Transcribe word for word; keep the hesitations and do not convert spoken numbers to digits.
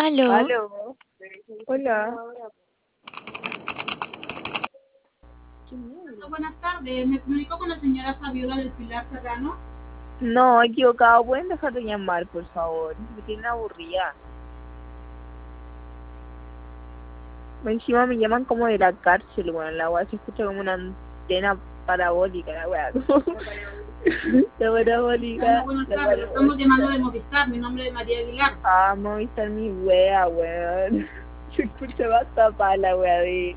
Aló. Aló. Hola. Hola, buenas tardes. Me comunico con la señora Fabiola del Pilar Serrano. No, equivocado. ¿Pueden dejar de llamar, por favor? Me tienen aburrida. Encima me llaman como de la cárcel, weón. La weá se escucha como una antena parabólica, la weá. La parabólica. Hola, buenas la tardes. Lo parabólica. estamos llamando de Movistar. Mi nombre es María Aguilar. Ah, Movistar mi wea, weón. Se escucha más tapada la wea de